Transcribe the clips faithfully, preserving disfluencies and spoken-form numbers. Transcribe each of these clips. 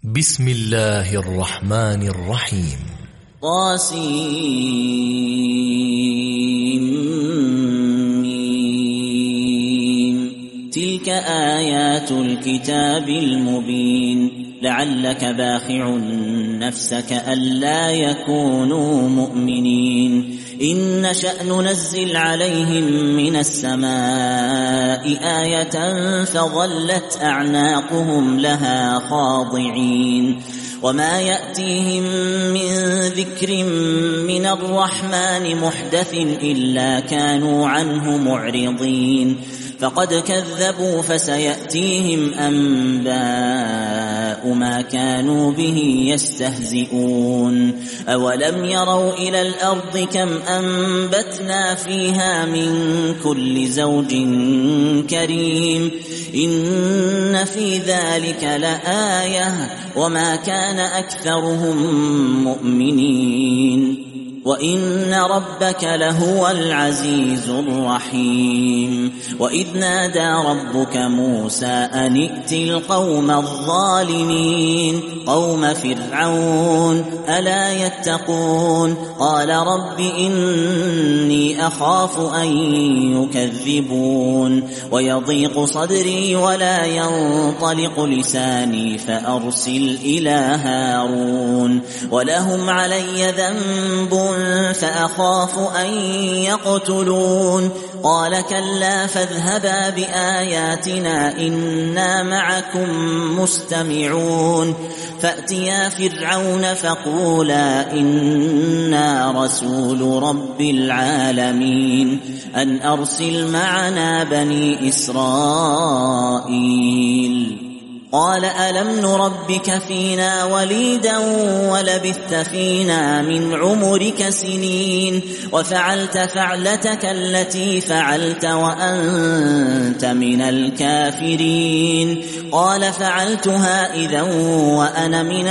بسم الله الرحمن الرحيم. طاسيم. تلك آيات الكتاب المبين لعلك باخع نفسك ألا يكونوا مؤمنين إن نشأ ننزل عليهم من السماء آية فظلت أعناقهم لها خاضعين وما يأتيهم من ذكر من الرحمن محدث إلا كانوا عنه معرضين فقد كذبوا فسيأتيهم أنباء ما كانوا به يستهزئون أولم يروا إلى الأرض كم أنبتنا فيها من كل زوج كريم إن في ذلك لآية وما كان أكثرهم مؤمنين وإن ربك لهو العزيز الرحيم وإذ نادى ربك موسى أن ائت القوم الظالمين قوم فرعون ألا يتقون قال رب إني أخاف أن يكذبون ويضيق صدري ولا ينطلق لساني فأرسل إلى هارون ولهم علي ذنب فأخاف أن يقتلون قال كلا فاذهبا بآياتنا إنا معكم مستمعون فأتيا فرعون فقولا إنا رسول رب العالمين أن أرسل معنا بني إسرائيل قال ألم نربك فينا وليدا ولبثت فينا من عمرك سنين وفعلت فعلتك التي فعلت وأنت من الكافرين قال فعلتها إذا وأنا من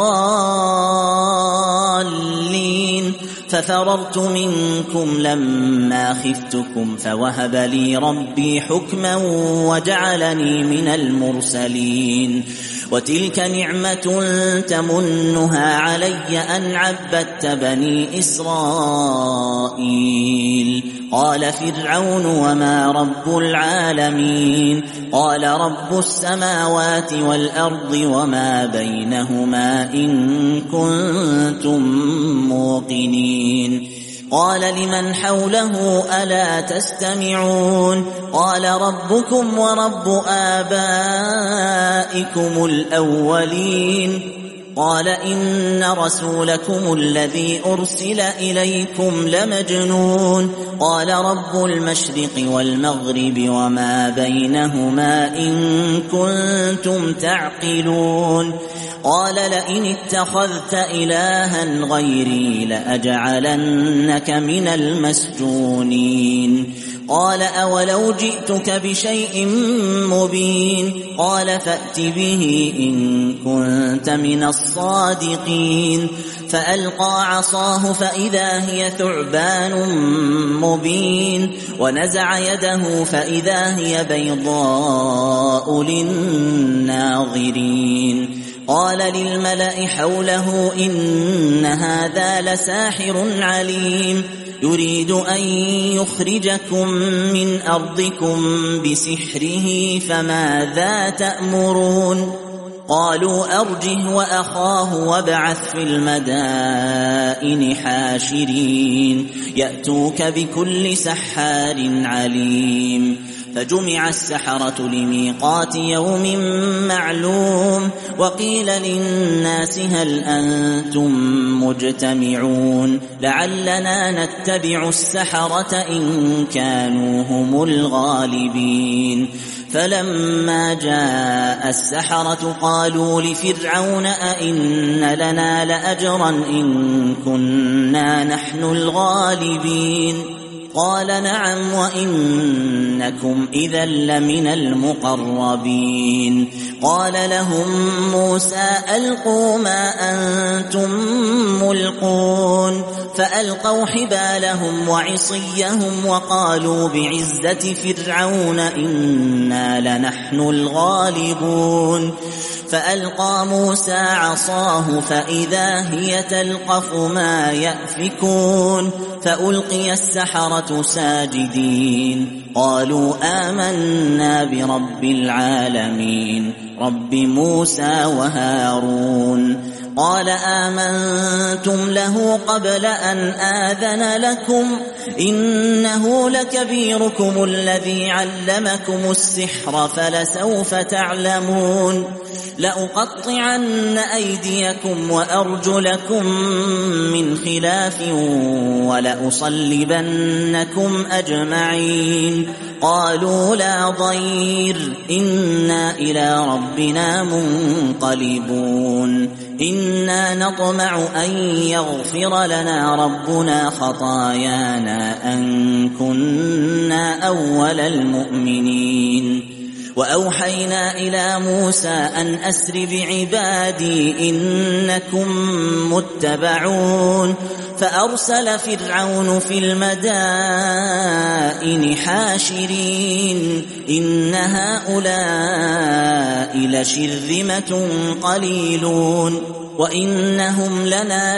الضالين ففررت منكم لما خفتكم فوهب لي ربي حكما وجعلني من المرسلين وتلك نعمة تمنها علي أن عبدت بني إسرائيل قال فرعون وما رب العالمين قال رب السماوات والأرض وما بينهما إن كنتم موقنين قال لمن حوله ألا تستمعون قال ربكم ورب آبائكم الأولين قال إن رسولكم الذي أرسل إليكم لمجنون قال رب المشرق والمغرب وما بينهما إن كنتم تعقلون قال لئن اتخذت إلها غيري لأجعلنك من المسجونين قال أولو جئتك بشيء مبين قال فأت به إن كنت من الصادقين فألقى عصاه فإذا هي ثعبان مبين ونزع يده فإذا هي بيضاء للناظرين قال للملأ حوله إن هذا لساحر عليم يريد أن يخرجكم من أرضكم بسحره فماذا تأمرون قالوا أرجه وأخاه وابعث في المدائن حاشرين يأتوك بكل سحار عليم فجمع السحرة لميقات يوم معلوم وقيل للناس هل أنتم مجتمعون لعلنا نتبع السحرة إن كانوا هم الغالبين فلما جاء السحرة قالوا لفرعون أئن لنا لأجرا إن كنا نحن الغالبين قال نعم وإنكم إذا لمن المقربين قال لهم موسى ألقوا ما أنتم ملقون فألقوا حبالهم وعصيهم وقالوا بعزة فرعون إنا لنحن الغالبون فألقى موسى عصاه فإذا هي تلقف ما يأفكون فألقي السحرة ساجدين قالوا آمنا برب العالمين رب موسى وهارون قال آمنتم له قبل أن آذن لكم إنه لكبيركم الذي علمكم السحر فلسوف تعلمون لأقطعن أيديكم وأرجلكم من خلاف ولأصلبنكم أجمعين قالوا لا ضير إنا إلى ربنا منقلبون إنا نطمع أن يغفر لنا ربنا خطايانا أن كنا أول المؤمنين وأوحينا إلى موسى أن أسر بعبادي إنكم متبعون فأرسل فرعون في المدائن حاشرين إن هؤلاء لشرذمة قليلون وإنهم لنا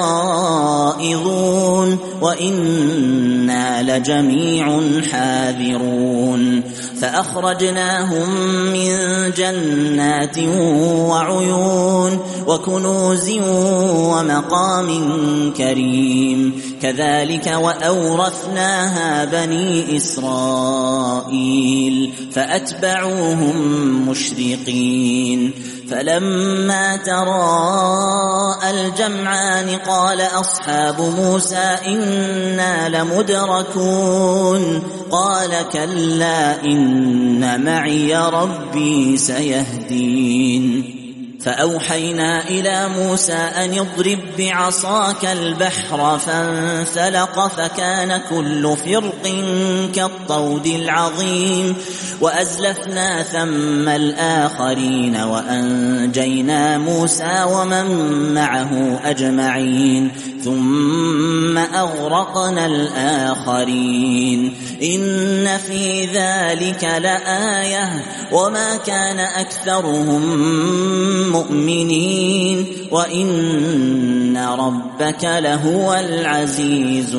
لغائظون وإنا لجميع حاذرون فأخرجناهم من جنات وعيون وكنوز ومقام كريم كذلك وأورثناها بني إسرائيل فأتبعوهم مشرقين فلما تراءى الجمعان قال أصحاب موسى إنا لمدركون قال كلا إن معي ربي سيهدين فأوحينا إلى موسى أن اضرب بعصاك البحر فانفلق فكان كل فرق كالطود العظيم وأزلفنا ثم الآخرين وأنجينا موسى ومن معه أجمعين ثم أغرقنا الآخرين إن في ذلك لآية وما كان أكثرهم مؤمنين وإن ربك لهو العزيز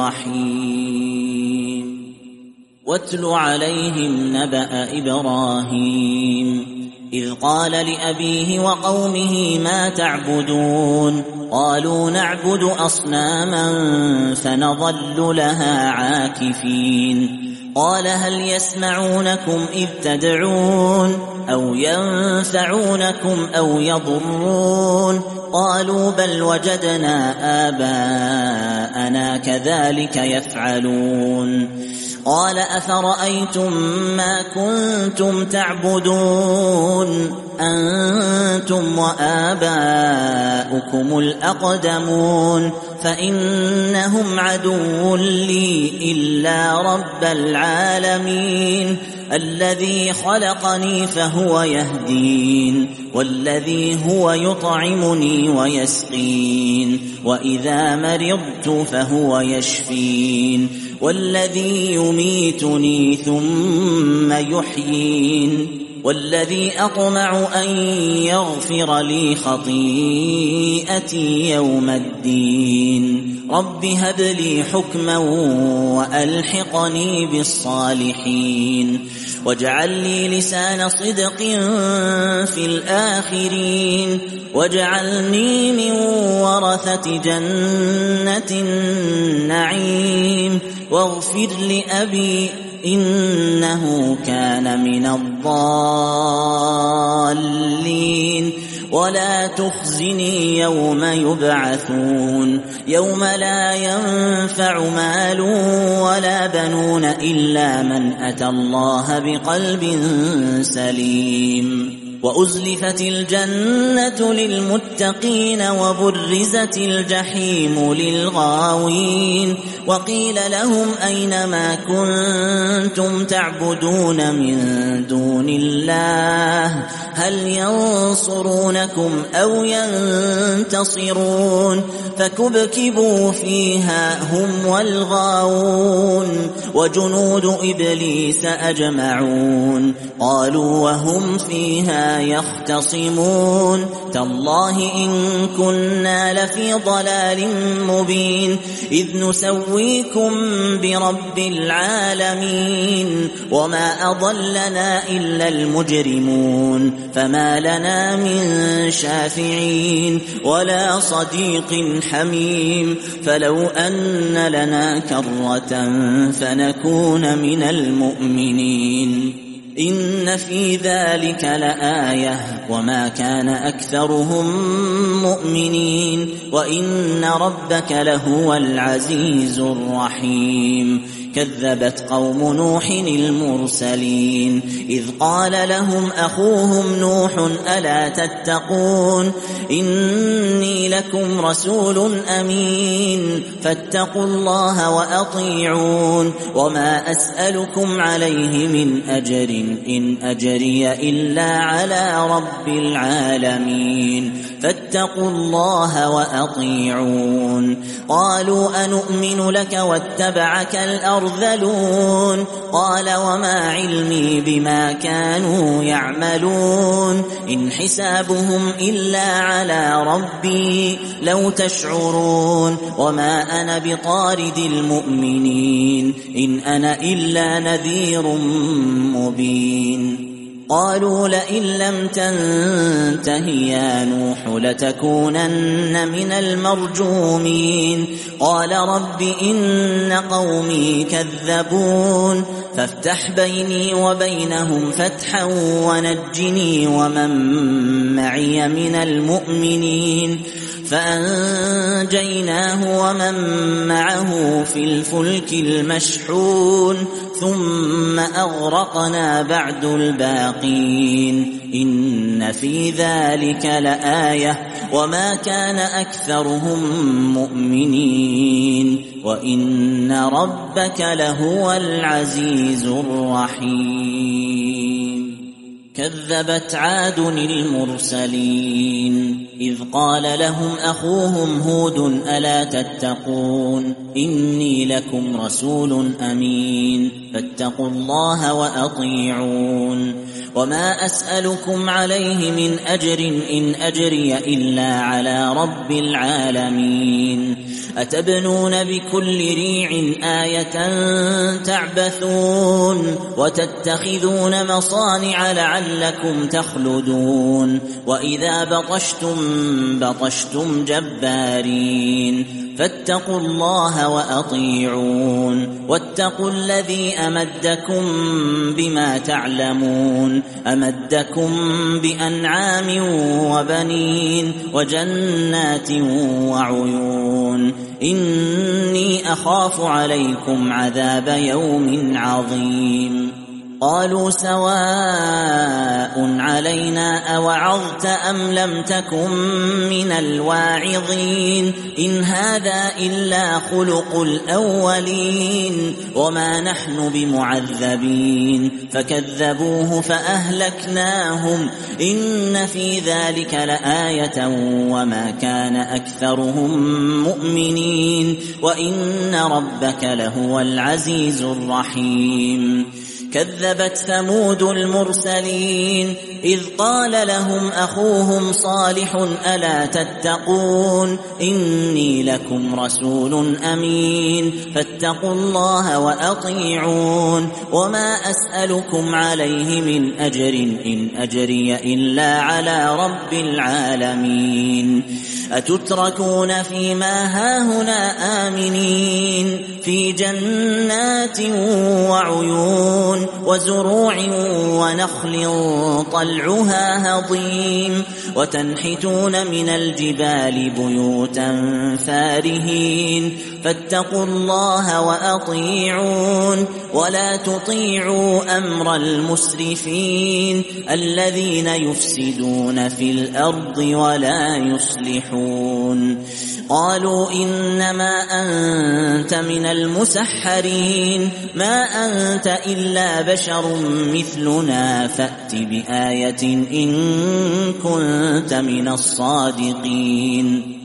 الرحيم واتل عليهم نبأ إبراهيم إذ قال لأبيه وقومه ما تعبدون قالوا نعبد أصناما فنظل لها عاكفين قال هل يسمعونكم إذ تدعون أو ينفعونكم أو يضرون قالوا بل وجدنا آباءنا كذلك يفعلون قال أفرأيتم ما كنتم تعبدون أنتم وآباؤكم الأقدمون فإنهم عدو لي إلا رب العالمين الذي خلقني فهو يهدين والذي هو يطعمني ويسقين وإذا مرضت فهو يشفين والذي يميتني ثم يحيين والذي أطمع أن يغفر لي خطيئتي يوم الدين رب هب لي حكما وألحقني بالصالحين واجعل لي لسان صدق في الآخرين واجعلني من ورثة جنة النعيم واغفر لأبي إنه كان من الضالين ولا تخزني يوم يبعثون يوم لا ينفع مال ولا بنون إلا من أتى الله بقلب سليم وأزلفت الجنة للمتقين وبرزت الجحيم للغاوين وقيل لهم أين ما كنتم تعبدون من دون الله هل ينصرونكم أو ينتصرون فكبكبوا فيها هم والغاوون وجنود إبليس أجمعون قالوا وهم فيها فيما يختصمون تالله إن كنا لفي ضلال مبين إذ نسويكم برب العالمين وما أضلنا إلا المجرمون فما لنا من شافعين ولا صديق حميم فلو أن لنا كرة فنكون من المؤمنين إن في ذلك لآية وما كان أكثرهم مؤمنين وإن ربك لهو العزيز الرحيم كذبت قوم نوح المرسلين إذ قال لهم أخوهم نوح ألا تتقون إني لكم رسول أمين فاتقوا الله وأطيعون وما أسألكم عليه من أجر إن أجري إلا على رب العالمين فاتقوا الله وأطيعون قالوا أنؤمن لك واتبعك الأرذلون قال وما علمي بما كانوا يعملون إن حسابهم إلا على ربي لو تشعرون وما أنا بطارد المؤمنين إن أنا إلا نذير مبين قالوا لئن لم تنته يا نوح لتكونن من المرجومين قال رب إن قومي كذبون فافتح بيني وبينهم فتحا ونجني ومن معي من المؤمنين فأنجيناه ومن معه في الفلك المشحون ثم أغرقنا بعد الباقين إن في ذلك لآية وما كان أكثرهم مؤمنين وإن ربك لهو العزيز الرحيم كذبت عاد المرسلين إذ قال لهم أخوهم هود ألا تتقون إني لكم رسول أمين فاتقوا الله وأطيعون وما أسألكم عليه من أجر إن أجري إلا على رب العالمين أتبنون بكل ريع آية تعبثون وتتخذون مصانع لعلكم تخلدون وإذا بطشتم بطشتم جبارين فاتقوا الله وأطيعون واتقوا الذي أمدكم بما تعلمون أمدكم بأنعام وبنين وجنات وعيون إني أخاف عليكم عذاب يوم عظيم قالوا سواء علينا أوعظت أم لم تكن من الواعظين إن هذا إلا خلق الأولين وما نحن بمعذبين فكذبوه فأهلكناهم إن في ذلك لآية وما كان أكثرهم مؤمنين وإن ربك لهو العزيز الرحيم كذبت ثمود المرسلين إذ قال لهم أخوهم صالح ألا تتقون إني لكم رسول أمين فاتقوا الله وأطيعون وما أسألكم عليه من أجر إن أجري إلا على رب العالمين أتتركون فيما هاهنا آمنين في جنات وعيون وزروع ونخل طلعها هضيم وتنحتون من الجبال بيوتا فارهين فاتقوا الله وأطيعون ولا تطيعوا أمر المسرفين الذين يفسدون في الأرض ولا يصلحون قالوا إنما أنت من المسحرين ما أنت إلا بشر مثلنا فأت بآية إن كنت من الصادقين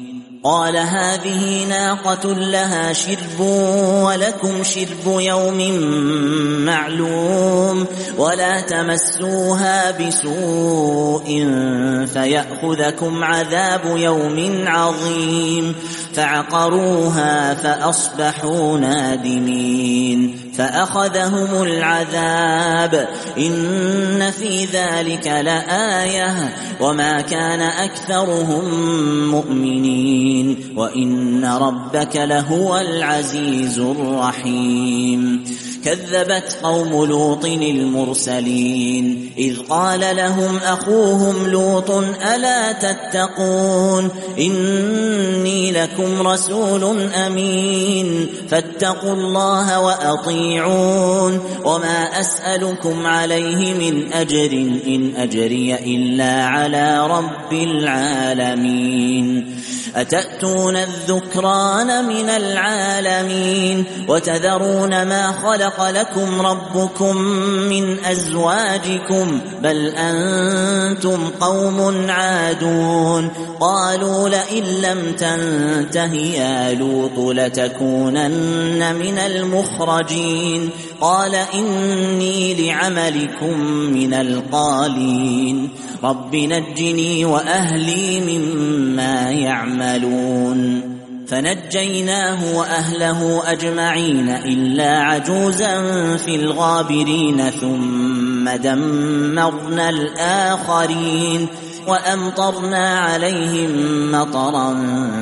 قال هذه ناقة لها شرب ولكم شرب يوم معلوم ولا تمسوها بسوء فيأخذكم عذاب يوم عظيم فعقروها فأصبحوا نادمين فأخذهم العذاب إن في ذلك لآية وما كان أكثرهم مؤمنين وإن ربك لهو العزيز الرحيم كذبت قوم لوط المرسلين إذ قال لهم أخوهم لوط ألا تتقون إني لكم رسول أمين فاتقوا الله وأطيعون وما أسألكم عليه من أجر إن أجري إلا على رب العالمين أتأتون الذكران من العالمين وتذرون ما خلق لكم ربكم من أزواجكم بل أنتم قوم عادون قالوا لئن لم تنته يا لوط لتكونن من المخرجين قال إني لعملكم من القالين رب نجني وأهلي مما يعملون فنجيناه وأهله أجمعين إلا عجوزا في الغابرين ثم دمرنا الآخرين وأمطرنا عليهم مطرا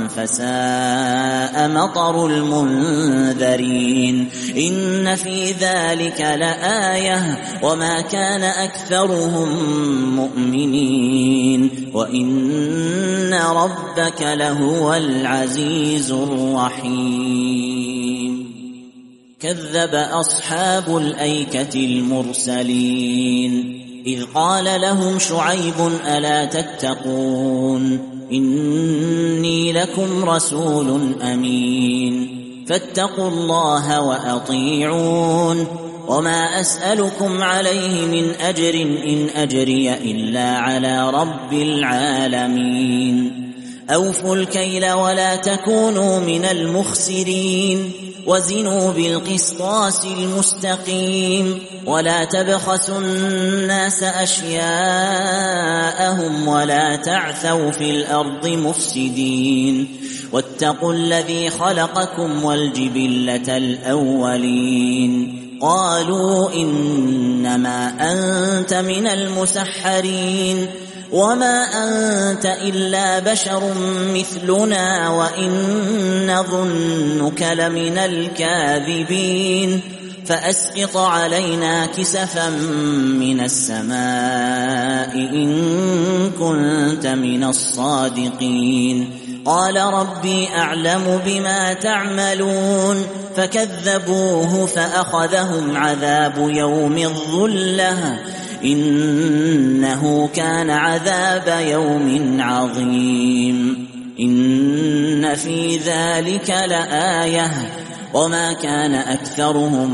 فساء مطر المنذرين إن في ذلك لآية وما كان أكثرهم مؤمنين وإن ربك لهو العزيز الرحيم كذب أصحاب الأيكة المرسلين إذ قال لهم شعيب ألا تتقون إني لكم رسول أمين فاتقوا الله وأطيعون وما أسألكم عليه من أجر إن أجري إلا على رب العالمين أوفوا الكيل ولا تكونوا من المخسرين وزنوا بالقسطاس المستقيم ولا تبخسوا الناس أشياءهم ولا تعثوا في الأرض مفسدين واتقوا الذي خلقكم والجبلة الأولين قالوا إنما أنت من المسحرين وما أنت إلا بشر مثلنا وإن نظنك لمن الكاذبين فأسقط علينا كسفا من السماء إن كنت من الصادقين قال ربي أعلم بما تعملون فكذبوه فأخذهم عذاب يوم الظلة إنه كان عذاب يوم عظيم إن في ذلك لآية وما كان أكثرهم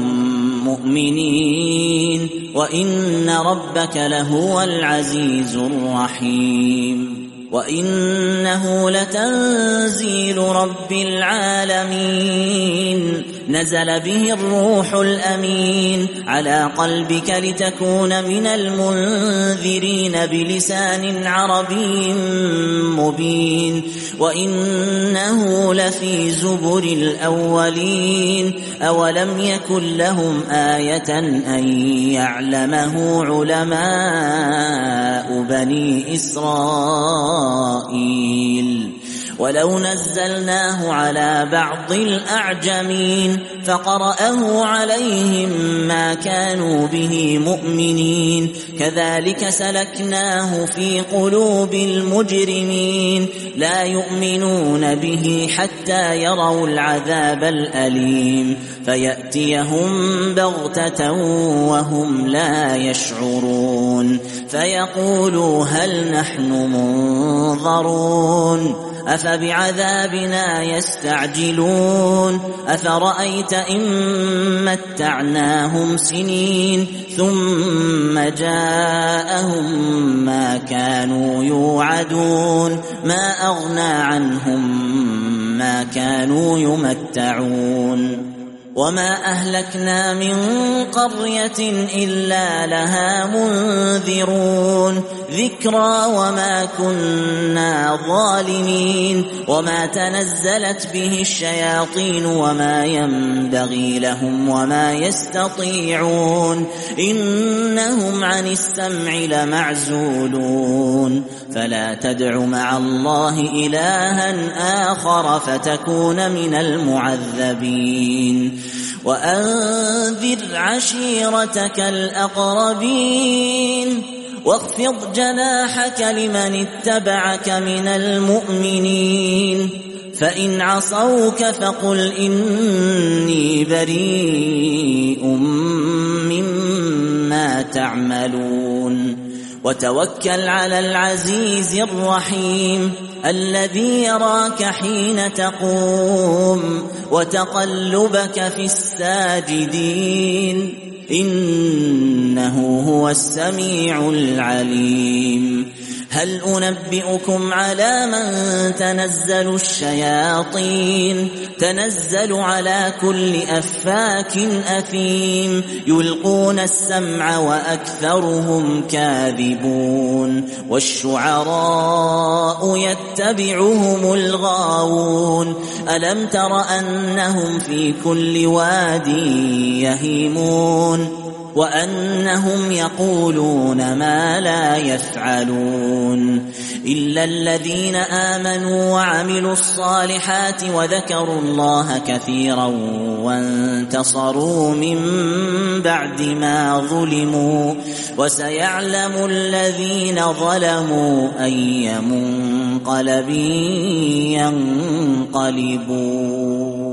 مؤمنين وإن ربك لهو العزيز الرحيم وإنه لتنزيل رب العالمين نزل به الروح الأمين على قلبك لتكون من المنذرين بلسان عربي مبين وإنه لفي زبر الأولين أولم يكن لهم آية أن يعلمه علماء بني إسرائيل ولو نزلناه على بعض الأعجمين فقرأه عليهم ما كانوا به مؤمنين كذلك سلكناه في قلوب المجرمين لا يؤمنون به حتى يروا العذاب الأليم فيأتيهم بغتة وهم لا يشعرون فيقولوا هل نحن منظرون أفبعذابنا يستعجلون أفرأيت إن متعناهم سنين ثم جاءهم ما كانوا يوعدون ما أغنى عنهم ما كانوا يمتعون وما أهلكنا من قرية إلا لها منذرون ذكرى وما كنا ظالمين وما تنزلت به الشياطين وما ينبغي لهم وما يستطيعون إنهم عن السمع لمعزولون فلا تدع مع الله إلها آخر فتكون من المعذبين وأنذر عشيرتك الأقربين واخفض جناحك لمن اتبعك من المؤمنين فإن عصوك فقل إني بريء مما تعملون وتوكل على العزيز الرحيم الذي يراك حين تقوم وتقلبك في الساجدين إنه هو السميع العليم هل أنبئكم على من تنزل الشياطين تنزل على كل أفاك أثيم يلقون السمع وأكثرهم كاذبون والشعراء يتبعهم الغاوون ألم تر أنهم في كل واد يهيمون وأنهم يقولون ما لا يفعلون إلا الذين آمنوا وعملوا الصالحات وذكروا الله كثيرا وانتصروا من بعد ما ظلموا وسيعلم الذين ظلموا أي منقلب ينقلبون.